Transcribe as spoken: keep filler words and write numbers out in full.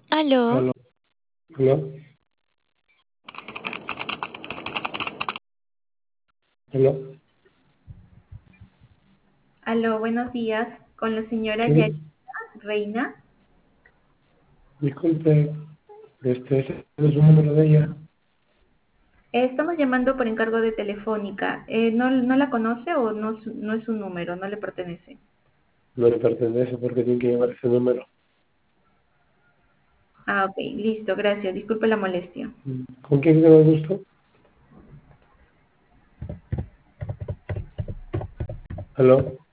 Aló, Aló, aló, aló. Aló, buenos días. Con la señora Yarina Sí, Reina. disculpe, este ese es un número de ella. Eh, estamos llamando por encargo de Telefónica. Eh, ¿no, no la conoce o no, es- no es un número, no le pertenece? No le pertenece porque tiene que llevar ese número. Ah, ok, listo, gracias. Disculpe la molestia. Mm, ¿Con quién tengo el gusto? Aló.